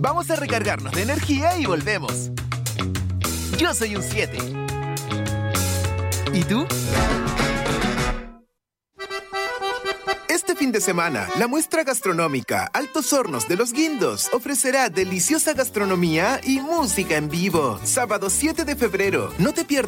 Vamos a recargarnos de energía y volvemos. Yo soy un 7. ¿Y tú? Este fin de semana, la muestra gastronómica Altos Hornos de Los Guindos ofrecerá deliciosa gastronomía y música en vivo. Sábado 7 de febrero. No te pierdas